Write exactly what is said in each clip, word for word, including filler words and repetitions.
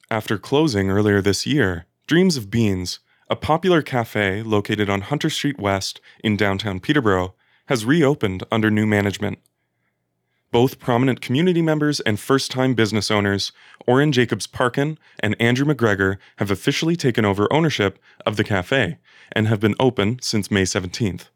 After closing earlier this year, Dreams of Beans, a popular cafe located on Hunter Street West in downtown Peterborough, has reopened under new management. Both prominent community members and first-time business owners, Oren Jacobs Parkin and Andrew McGregor, have officially taken over ownership of the cafe and have been open since May seventeenth.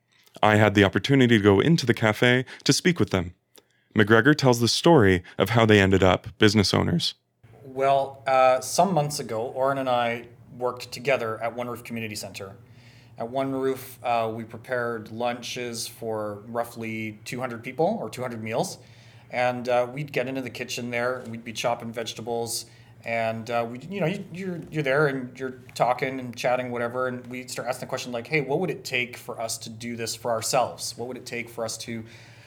I had the opportunity to go into the cafe to speak with them. McGregor tells the story of how they ended up business owners. Well, uh, some months ago, Oren and I worked together at One Roof Community Center. At One Roof, uh, we prepared lunches for roughly two hundred people or two hundred meals. And uh, we'd get into the kitchen there, we'd be chopping vegetables, and uh, we, you know, you, you're you're there and you're talking and chatting, whatever, and we'd start asking the question like, hey, what would it take for us to do this for ourselves? What would it take for us to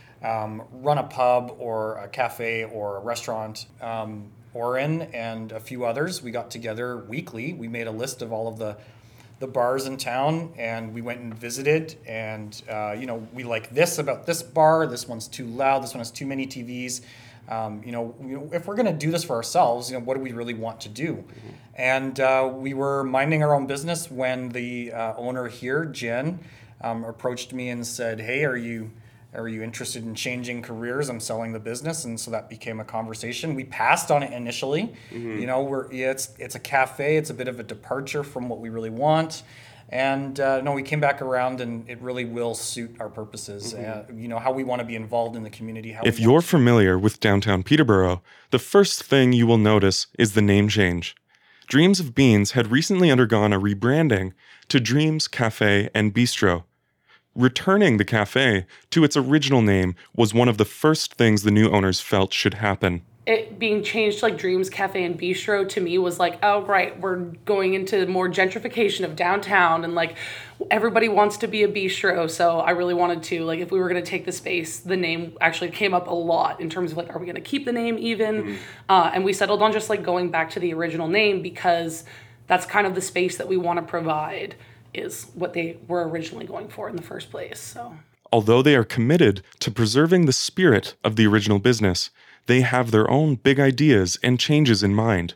um, run a pub or a cafe or a restaurant? Um, Oren and a few others, we got together weekly. We made a list of all of the the bars in town, and we went and visited, and uh, you know, we like this about this bar, this one's too loud, this one has too many T Vs. Um, you know, you know, if we're going to do this for ourselves, you know, what do we really want to do? Mm-hmm. And uh, we were minding our own business when the uh, owner here, Jen, um, approached me and said, hey, are you Are you interested in changing careers? I'm selling the business. And so that became a conversation. We passed on it initially. Mm-hmm. You know, we're it's it's a cafe. It's a bit of a departure from what we really want. And uh, no, we came back around, and it really will suit our purposes. Mm-hmm. Uh, you know, how we want to be involved in the community. How if you're familiar with downtown Peterborough, the first thing you will notice is the name change. Dreams of Beans had recently undergone a rebranding to Dreams Cafe and Bistro. Returning the cafe to its original name was one of the first things the new owners felt should happen. It being changed to like Dreams Cafe and Bistro to me was like, oh, right, we're going into more gentrification of downtown, and like everybody wants to be a bistro. So I really wanted to, like, if we were going to take the space, the name actually came up a lot in terms of like, are we going to keep the name even? Mm-hmm. Uh, and we settled on just like going back to the original name because that's kind of the space that we want to provide. Is what they were originally going for in the first place. So, although they are committed to preserving the spirit of the original business, they have their own big ideas and changes in mind.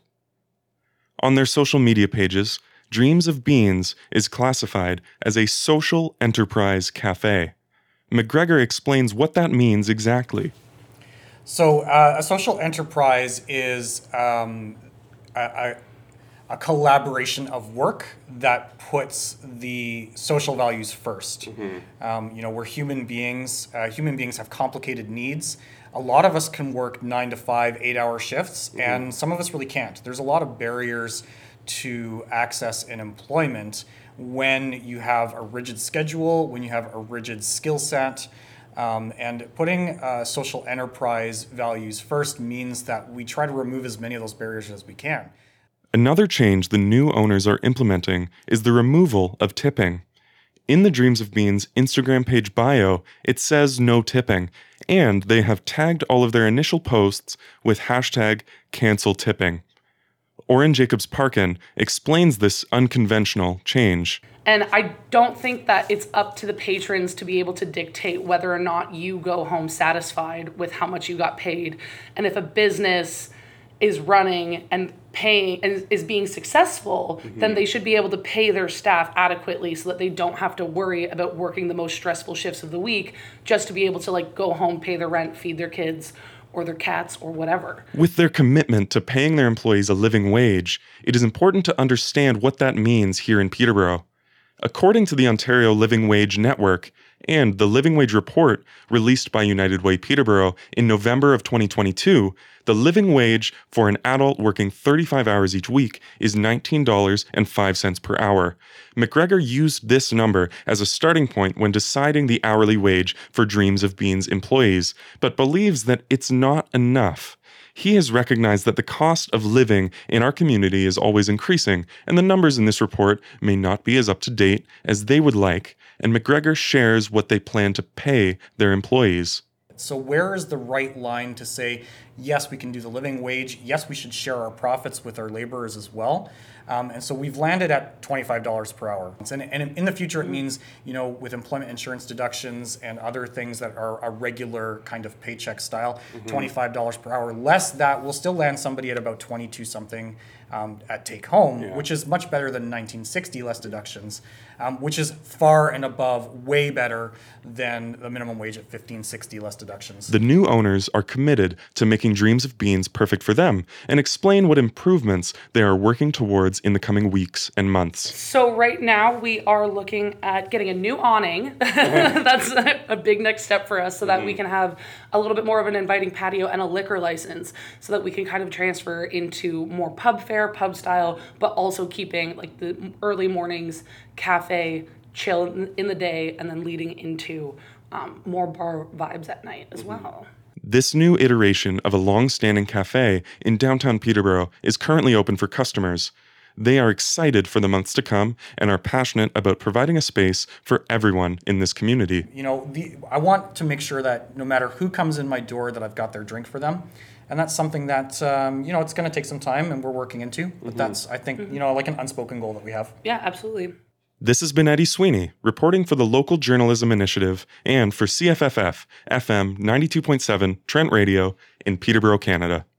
On their social media pages, Dreams of Beans is classified as a social enterprise cafe. McGregor explains what that means exactly. So, uh, a social enterprise is um, a, a a collaboration of work that puts the social values first. Mm-hmm. Um, you know, we're human beings. Uh, human beings have complicated needs. A lot of us can work nine to five, eight-hour shifts, mm-hmm. and some of us really can't. There's a lot of barriers to access and employment when you have a rigid schedule, when you have a rigid skill set. Um, and putting uh, social enterprise values first means that we try to remove as many of those barriers as we can. Another change the new owners are implementing is the removal of tipping. In the Dreams of Beans Instagram page bio, it says no tipping, and they have tagged all of their initial posts with hashtag cancel tipping. Oren Jacobs Parkin explains this unconventional change. And I don't think that it's up to the patrons to be able to dictate whether or not you go home satisfied with how much you got paid. And if a business is running and paying and is being successful, mm-hmm. then they should be able to pay their staff adequately so that they don't have to worry about working the most stressful shifts of the week just to be able to like go home, pay their rent, feed their kids or their cats or whatever. With their commitment to paying their employees a living wage, it is important to understand what that means here in Peterborough. According to the Ontario Living Wage Network and the Living Wage Report released by United Way Peterborough in November of twenty twenty-two, the living wage for an adult working thirty-five hours each week is nineteen dollars and five cents per hour. McGregor used this number as a starting point when deciding the hourly wage for Dreams of Beans employees, but believes that it's not enough. He has recognized that the cost of living in our community is always increasing, and the numbers in this report may not be as up to date as they would like, and McGregor shares what they plan to pay their employees. So where is the right line to say, yes, we can do the living wage. Yes, we should share our profits with our laborers as well. Um, and so we've landed at twenty-five dollars per hour. And, and in the future, it means, you know, with employment insurance deductions and other things that are a regular kind of paycheck style, mm-hmm. twenty-five dollars per hour. Less that will still land somebody at about twenty-two something um, at take home, yeah. which is much better than nineteen sixty less deductions, um, which is far and above, way better than the minimum wage at fifteen sixty less deductions. The new owners are committed to making Dreams of Beans perfect for them and explain what improvements they are working towards in the coming weeks and months. So right now we are looking at getting a new awning. That's a, a big next step for us so that mm-hmm. we can have a little bit more of an inviting patio and a liquor license so that we can kind of transfer into more pub fare, pub style, but also keeping like the early mornings, cafe, chill in the day, and then leading into um, more bar vibes at night as mm-hmm. well. This new iteration of a long-standing cafe in downtown Peterborough is currently open for customers. They are excited for the months to come and are passionate about providing a space for everyone in this community. You know, the, I want to make sure that no matter who comes in my door, that I've got their drink for them. And that's something that, um, you know, it's going to take some time and we're working into. But mm-hmm. that's, I think, mm-hmm. you know, like an unspoken goal that we have. Yeah, absolutely. This has been Eddie Sweeney, reporting for the Local Journalism Initiative and for C F F F F M ninety-two point seven Trent Radio in Peterborough, Canada.